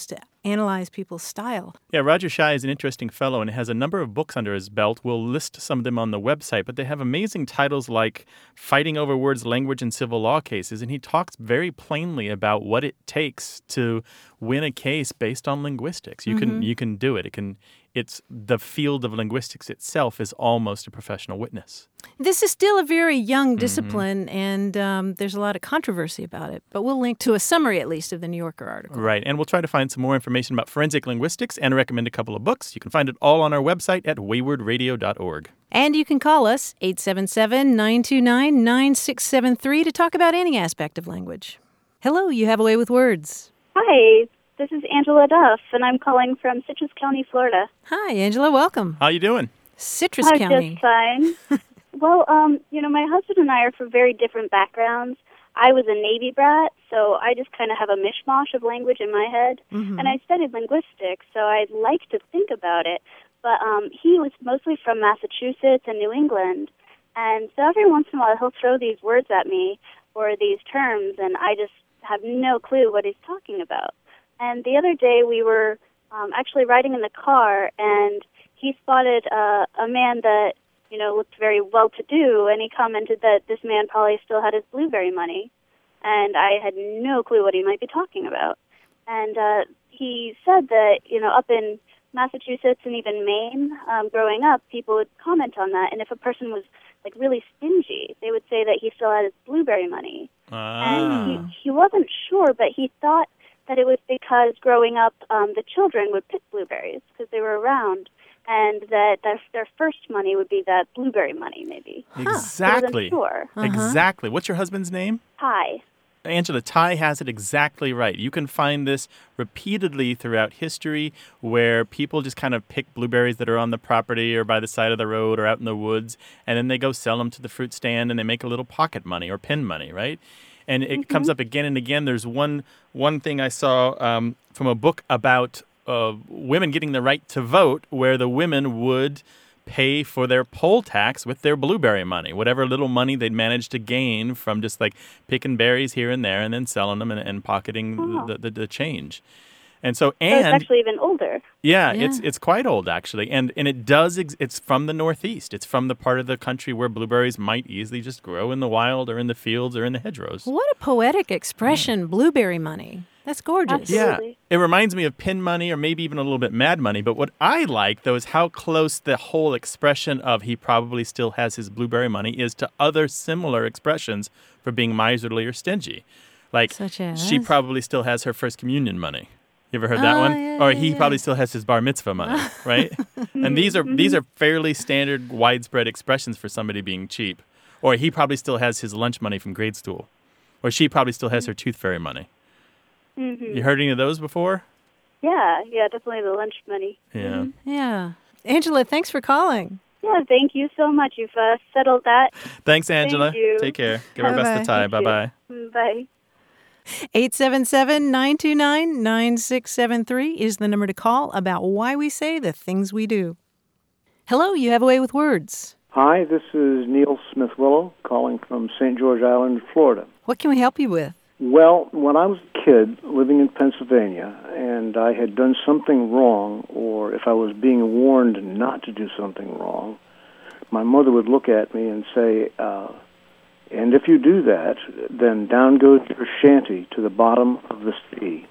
analyze people's style. Yeah, Roger Shai is an interesting fellow and has a number of books under his belt. We'll list some of them on the website, but they have amazing titles like Fighting Over Words, Language, and Civil Law Cases, and he talks very plainly about what it takes to win a case based on linguistics. You Mm-hmm. can you can do it. It can it's the field of linguistics itself is almost a professional witness. This is still a very young Mm-hmm. discipline, and um, there's a lot of controversy about it. But we'll link to a summary, at least, of the New Yorker article. Right, and we'll try to find some more information about forensic linguistics and recommend a couple of books. You can find it all on our website at wayward radio dot org. And you can call us, eight seven seven, nine two nine, nine six seven three, to talk about any aspect of language. Hello, you have a way with words. Hi, this is Angela Duff, and I'm calling from Citrus County, Florida. Hi, Angela. Welcome. How you doing? Citrus I'm County. just fine. Well, um, you know, my husband and I are from very different backgrounds. I was a Navy brat, so I just kind of have a mishmash of language in my head. Mhm. And I studied linguistics, so I like to think about it. But um, he was mostly from Massachusetts and New England. And so every once in a while he'll throw these words at me or these terms, and I just have no clue what he's talking about. And the other day we were um, actually riding in the car, and he spotted uh, a man that, you know, looked very well-to-do, and he commented that this man probably still had his blueberry money. And I had no clue what he might be talking about. And uh, he said that, you know, up in Massachusetts and even Maine, um, growing up, people would comment on that. And if a person was, like, really stingy, they would say that he still had his blueberry money. Ah. And he, he wasn't sure, but he thought that it was because growing up, um, the children would pick blueberries because they were around, and that their, their first money would be that blueberry money, maybe. Exactly. He wasn't sure. Uh-huh. Exactly. What's your husband's name? Hi. Angela, Ty has it exactly right. You can find this repeatedly throughout history where people just kind of pick blueberries that are on the property or by the side of the road or out in the woods, and then they go sell them to the fruit stand and they make a little pocket money or pin money, right? And it Mm-hmm. comes up again and again. There's one one thing I saw um, from a book about uh, women getting the right to vote where the women would pay for their poll tax with their blueberry money, whatever little money they'd managed to gain from just like picking berries here and there and then selling them and, and pocketing Oh. the, the, the change. And so, So it's and actually even older. yeah, Yeah. it's it's quite old actually, and and it does ex- it's from the Northeast. It's from the part of the country where blueberries might easily just grow in the wild or in the fields or in the hedgerows. What a poetic expression, blueberry money. That's gorgeous. Absolutely. Yeah, Absolutely. it reminds me of pin money or maybe even a little bit mad money. But what I like, though, is how close the whole expression of he probably still has his blueberry money is to other similar expressions for being miserly or stingy. Like, Such as? she probably still has her first communion money. You ever heard that Oh, one? yeah, or yeah, he yeah. probably still has his bar mitzvah money, right? And these are these are fairly standard, widespread expressions for somebody being cheap. Or he probably still has his lunch money from grade school. Or she probably still has her tooth fairy money. Mm-hmm. You heard any of those before? Yeah, yeah, definitely the lunch money. Yeah. Yeah. Angela, thanks for calling. Yeah, thank you so much. You've uh, settled that. Thanks, Angela. Thank you. Take care. Give our best to Bye-bye. Ty. Thank Bye you. bye. Mm, Bye. eight seven seven, nine two nine, nine six seven three is the number to call about why we say the things we do. Hello, you have a way with words. Hi, this is Neil Smith-Willow calling from Saint George Island, Florida. What can we help you with? Well, when I was a kid living in Pennsylvania and I had done something wrong, or if I was being warned not to do something wrong, my mother would look at me and say, uh, and if you do that, then down goes your shanty to the bottom of the sea.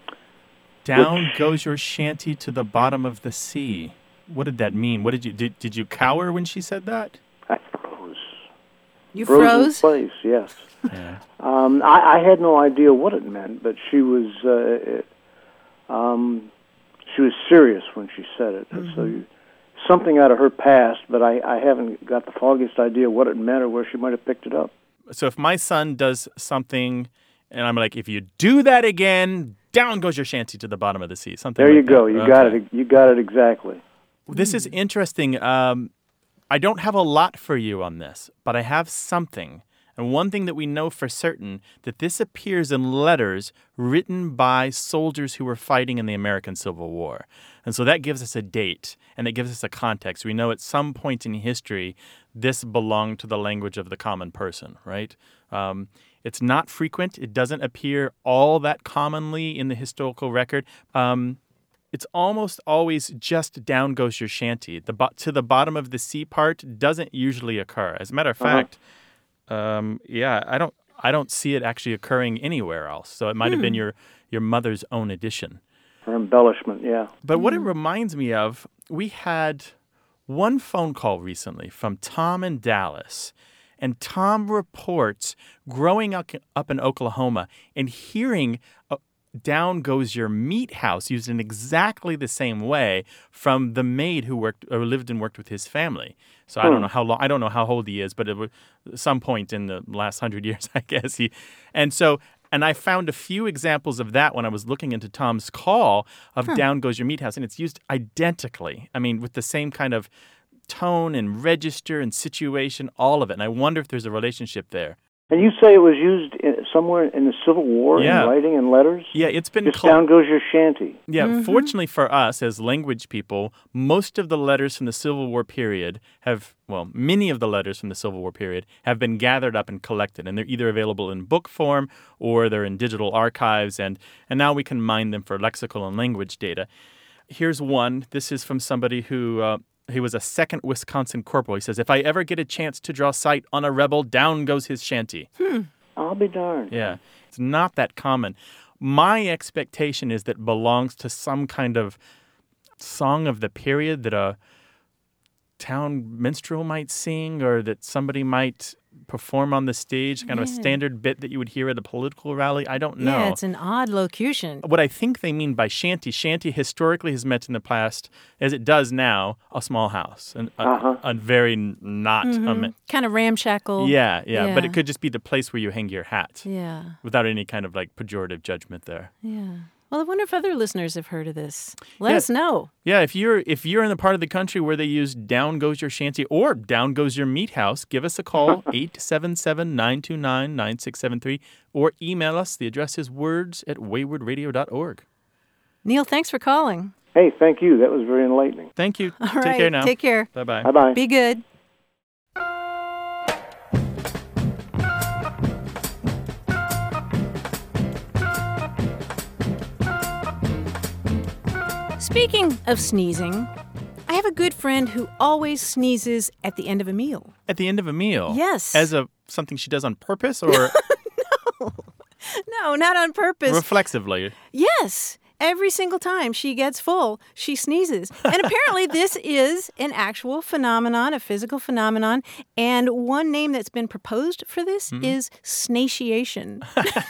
Down goes your shanty to the bottom of the sea. What did that mean? What did you did? Did you cower when she said that? I froze. You Froze in froze? place, yes. Yeah. Um, I, I had no idea what it meant, but she was uh, um, she was serious when she said it. Mm-hmm. So you, something out of her past, but I, I haven't got the foggiest idea what it meant or where she might have picked it up. So if my son does something, and I'm like, if you do that again, down goes your shanty to the bottom of the sea. Something. There like you go. that. You Okay. got it. You got it exactly. This is interesting. Um, I don't have a lot for you on this, but I have something. And one thing that we know for certain, that this appears in letters written by soldiers who were fighting in the American Civil War. And so that gives us a date, and it gives us a context. We know at some point in history, this belonged to the language of the common person, right? Um, it's not frequent. It doesn't appear all that commonly in the historical record. Um, it's almost always just down goes your shanty. The bo- to the bottom of the C part doesn't usually occur. As a matter of Uh-huh. fact, um, yeah, I don't I don't see it actually occurring anywhere else. So it might have been your your mother's own addition. For embellishment, yeah. But what it reminds me of, we had one phone call recently from Tom in Dallas. And Tom reports growing up, up in Oklahoma and hearing uh, down goes your meat house used in exactly the same way from the maid who worked or lived and worked with his family. So I don't know how long, I don't know how old he is, but it was some point in the last hundred years, I guess. He, and so, and I found a few examples of that when I was looking into Tom's call of Huh. down goes your meat house. And it's used identically. I mean, with the same kind of tone and register and situation, all of it. And I wonder if there's a relationship there. And you say it was used in, somewhere in the Civil War Yeah. in writing and letters? Yeah, it's been Just col- down goes your shanty. Yeah, fortunately for us as language people, most of the letters from the Civil War period have, well, many of the letters from the Civil War period have been gathered up and collected, and they're either available in book form or they're in digital archives, and, and now we can mine them for lexical and language data. Here's one. This is from somebody who... Uh, He was a second Wisconsin corporal. He says, if I ever get a chance to draw sight on a rebel, down goes his shanty. Hmm. I'll be darned. Yeah, it's not that common. My expectation is that it belongs to some kind of song of the period that a town minstrel might sing or that somebody might perform on the stage, kind of a Yeah. standard bit that you would hear at a political rally. I don't know. Yeah, it's an odd locution. What I think they mean by shanty, shanty historically has meant in the past, as it does now, a small house, and a, Uh-huh. a very n- not. Mhm. Um, Kind of ramshackle. yeah, yeah, but Yeah. it could just be the place where you hang your hat, Yeah, without any kind of like pejorative judgment there. yeah. Well, I wonder if other listeners have heard of this. Let Yeah. us know. Yeah, if you're if you're in the part of the country where they use down goes your shanty or down goes your meat house, give us a call, eight seven seven, nine two nine, nine six seven three, or email us. The address is words at wayward radio dot org. Neil, thanks for calling. Hey, thank you. That was very enlightening. Thank you. All Take right, care now. take care. Bye-bye. Bye-bye. Be good. Speaking of sneezing, I have a good friend who always sneezes at the end of a meal. At the end of a meal? Yes. As a something she does on purpose or No, not on purpose. reflexively? Yes. Every single time she gets full, she sneezes. And apparently this is an actual phenomenon, a physical phenomenon. And one name that's been proposed for this Mhm. is snatiation.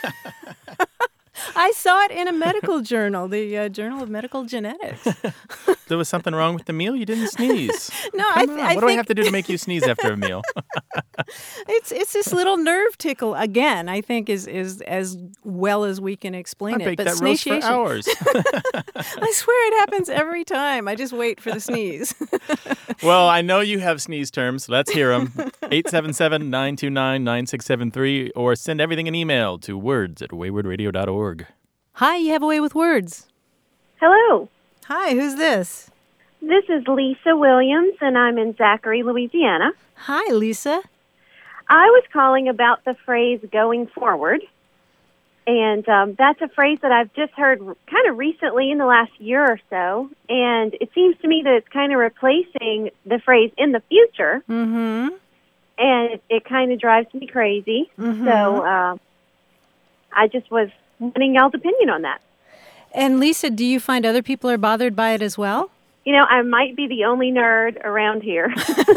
I saw it in a medical journal, the uh, Journal of Medical Genetics. There was something wrong with the meal? You didn't sneeze. No, Come I, on, th- what I do I think have to do to make you sneeze after a meal? it's it's this little nerve tickle again. I think is is as well as we can explain I it. baked But that roast for snatiation, hours. I swear it happens every time. I just wait for the sneeze. Well, I know you have sneeze terms. Let's hear them. eight seven seven, nine two nine, nine six seven three or send everything an email to words at wayward radio dot org. Hi, you have a way with words. Hello. Hi, who's this? This is Lisa Williams, and I'm in Zachary, Louisiana. Hi, Lisa. I was calling about the phrase going forward. And um, that's a phrase that I've just heard kind of recently in the last year or so. And it seems to me that it's kind of replacing the phrase in the future. Mm-hmm. And it, it kind of drives me crazy. Mhm. So uh, I just was wanting y'all's opinion on that. And Lisa, do you find other people are bothered by it as well? You know, I might be the only nerd around here.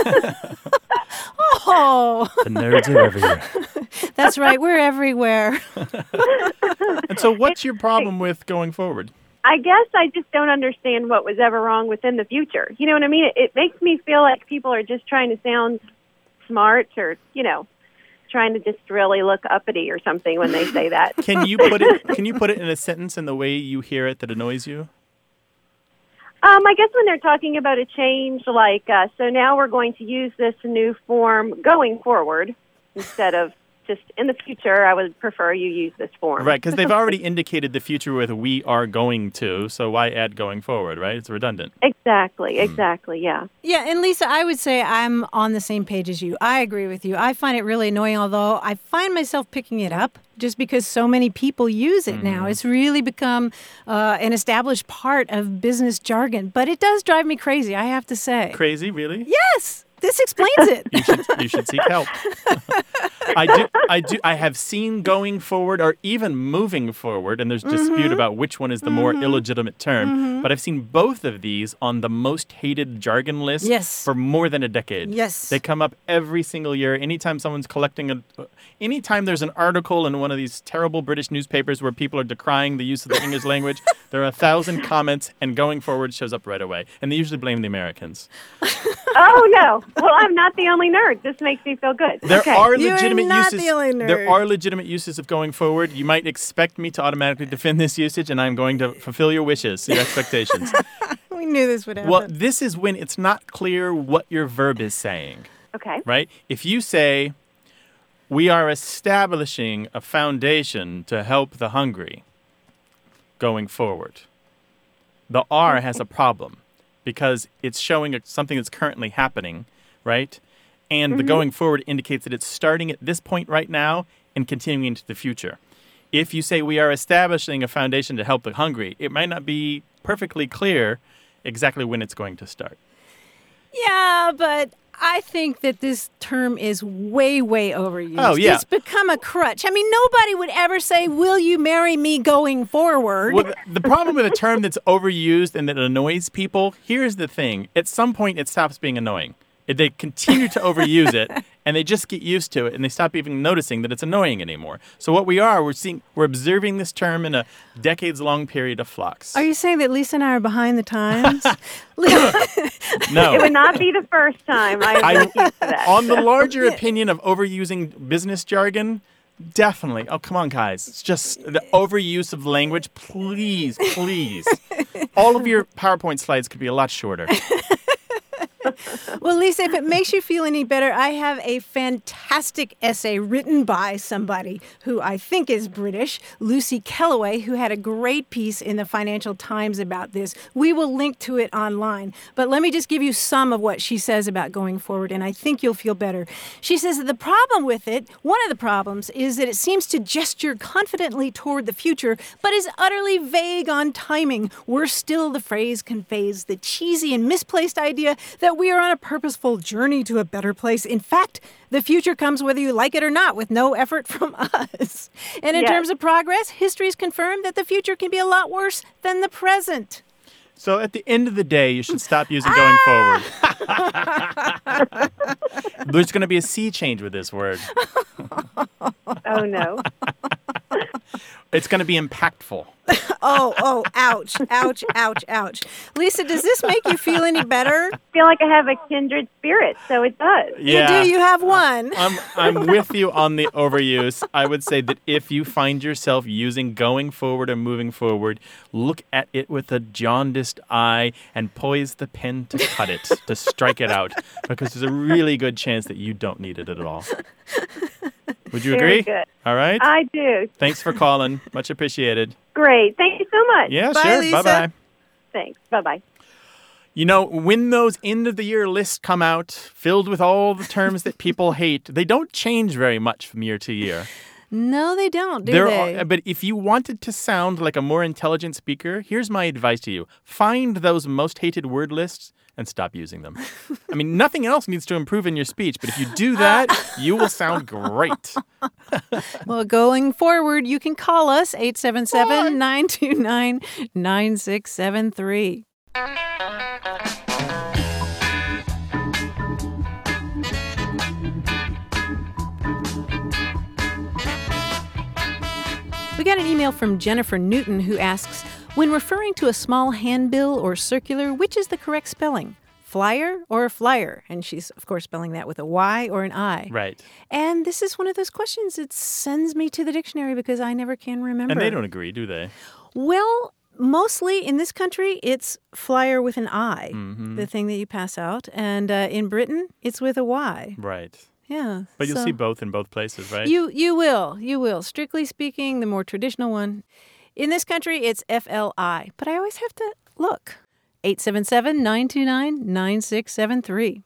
Oh, The nerds are everywhere. that's right. We're everywhere. And so what's your problem with going forward? I guess I just don't understand what was ever wrong within the future. You know what I mean? It, it makes me feel like people are just trying to sound smart or, you know, trying to just really look uppity or something when they say that. Can you put it can you put it in a sentence in the way you hear it that annoys you? Um, I guess when they're talking about a change, like, uh, so now we're going to use this new form going forward instead of just in the future, I would prefer you use this form. Right, because they've already indicated the future with we are going to, so why add going forward, right? It's redundant. Exactly, exactly, yeah. Yeah, and Lisa, I would say I'm on the same page as you. I agree with you. I find it really annoying, although I find myself picking it up just because so many people use it now. It's really become uh, an established part of business jargon, but it does drive me crazy, I have to say. Crazy, really? Yes! This explains it. You should, you should seek help. I do. I do. I have seen going forward or even moving forward, and there's dispute Mm-hmm. about which one is the more illegitimate term. Mm-hmm. But I've seen both of these on the most hated jargon list Yes. for more than a decade. Yes. They come up every single year. Anytime someone's collecting a, anytime there's an article in one of these terrible British newspapers where people are decrying the use of the English language, there are a thousand comments, and going forward shows up right away. And they usually blame the Americans. Oh, no. Well, I'm not the only nerd. This makes me feel good. There okay. are You're legitimate not uses. the only nerd. There are legitimate uses of going forward. You might expect me to automatically defend this usage, and I'm going to fulfill your wishes, your expectations. We knew this would happen. Well, this is when it's not clear what your verb is saying, Okay. right? If you say, we are establishing a foundation to help the hungry going forward, the R has a problem because it's showing something that's currently happening, right? And the Mm-hmm. going forward indicates that it's starting at this point right now and continuing into the future. If you say we are establishing a foundation to help the hungry, it might not be perfectly clear exactly when it's going to start. Yeah, but I think that this term is way, way overused. Oh, yeah. It's become a crutch. I mean, nobody would ever say, will you marry me going forward? Well, the, the problem with a term that's overused and that annoys people, here's the thing. At some point, it stops being annoying. If they continue to overuse it, and they just get used to it, and they stop even noticing that it's annoying anymore. So what we are, we're seeing, we're observing this term in a decades-long period of flux. Are you saying that Lisa and I are behind the times? No. It would not be the first time I I- was used to that. On the larger opinion of overusing business jargon, definitely. Oh, come on, guys. It's just the overuse of language. Please, please. All of your PowerPoint slides could be a lot shorter. Well, Lisa, if it makes you feel any better, I have a fantastic essay written by somebody who I think is British, Lucy Kellaway, who had a great piece in the Financial Times about this. We will link to it online. But let me just give you some of what she says about going forward, and I think you'll feel better. She says that the problem with it, one of the problems, is that it seems to gesture confidently toward the future, but is utterly vague on timing. Worse still, the phrase conveys the cheesy and misplaced idea that we are on a purposeful journey to a better place. In fact, the future comes whether you like it or not, with no effort from us. And in Yes. terms of progress, history has confirmed that the future can be a lot worse than the present. So at the end of the day, you should stop using going forward. There's going to be a sea change with this word. Oh, no. It's going to be impactful. Oh, oh, ouch, ouch, ouch, ouch. Lisa, does this make you feel any better? I feel like I have a kindred spirit, so it does. Yeah. You do, you have one. I'm I'm with you on the overuse. I would say that if you find yourself using going forward or moving forward, look at it with a jaundiced eye and poise the pen to cut it, to strike it out, because there's a really good chance that you don't need it at all. Would you Very agree? good. All right. I do. Thanks for calling. Much appreciated. Great. Thank you so much. Yeah, Bye, sure. Lisa. Bye-bye. Thanks. Bye-bye. You know, when those end of the year lists come out, filled with all the terms that people hate, they don't change very much from year to year. No, they don't, do There they? are, but if you wanted to sound like a more intelligent speaker, here's my advice to you. Find those most hated word lists and stop using them. I mean, nothing else needs to improve in your speech, but if you do that, you will sound great. Well, going forward, you can call us eight seven seven, nine two nine, nine six seven three. We got an email from Jennifer Newton who asks, when referring to a small handbill or circular, which is the correct spelling? Flyer or flyer? And she's, of course, spelling that with a Y or an I. Right. And this is one of those questions that sends me to the dictionary because I never can remember. And they don't agree, do they? Well, mostly in this country, it's flyer with an I, Mm-hmm. the thing that you pass out. And uh, in Britain, it's with a Y. Right. Yeah. But you'll so- see both in both places, right? You you will. You will. Strictly speaking, the more traditional one. In this country, it's F L I. But I always have to look. eight seven seven, nine two nine, nine six seven three.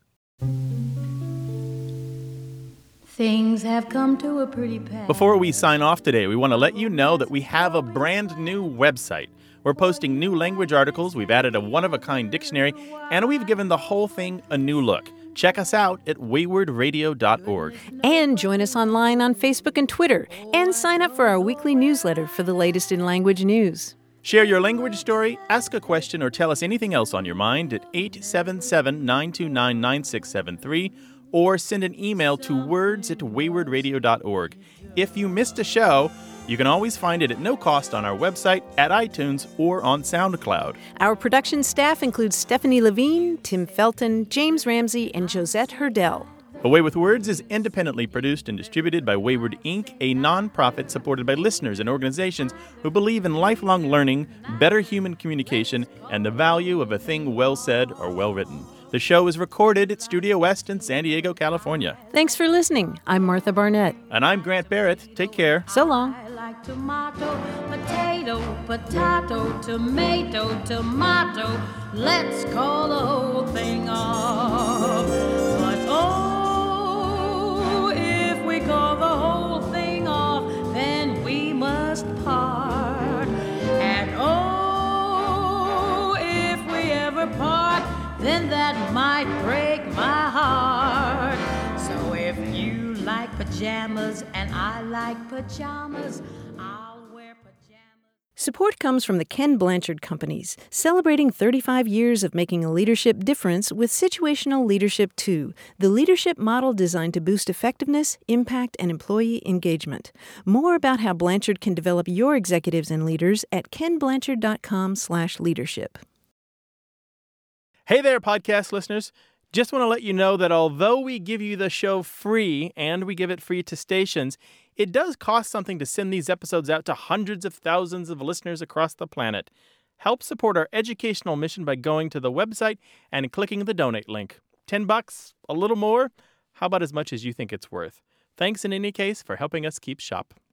Things have come to a pretty pass. Before we sign off today, we want to let you know that we have a brand new website. We're posting new language articles, we've added a one-of-a-kind dictionary, and we've given the whole thing a new look. Check us out at wayward radio dot org. And join us online on Facebook and Twitter. And sign up for our weekly newsletter for the latest in language news. Share your language story, ask a question, or tell us anything else on your mind at eight seven seven, nine two nine, nine six seven three or send an email to words at wayward radio dot org. If you missed a show, you can always find it at no cost on our website, at iTunes, or on SoundCloud. Our production staff includes Stephanie Levine, Tim Felton, James Ramsey, and Josette Hurdell. A Way with Words is independently produced and distributed by Wayward Incorporated, a nonprofit supported by listeners and organizations who believe in lifelong learning, better human communication, and the value of a thing well said or well written. The show is recorded at Studio West in San Diego, California. Thanks for listening. I'm Martha Barnett. And I'm Grant Barrett. Take care. So long. Like tomato, potato, potato, tomato, tomato. Let's call the whole thing off. But oh, if we call the whole thing off, then we must part. And oh, if we ever part, then that might break my heart. So if you like pajamas and I like pajamas, I'll wear pajamas. Support comes from the Ken Blanchard Companies, celebrating thirty-five years of making a leadership difference with Situational Leadership two, the leadership model designed to boost effectiveness, impact, and employee engagement. More about how Blanchard can develop your executives and leaders at ken blanchard dot com slash leadership. Hey there, podcast listeners. Just want to let you know that although we give you the show free and we give it free to stations, it does cost something to send these episodes out to hundreds of thousands of listeners across the planet. Help support our educational mission by going to the website and clicking the donate link. Ten bucks? A little more? How about as much as you think it's worth? Thanks in any case for helping us keep shop.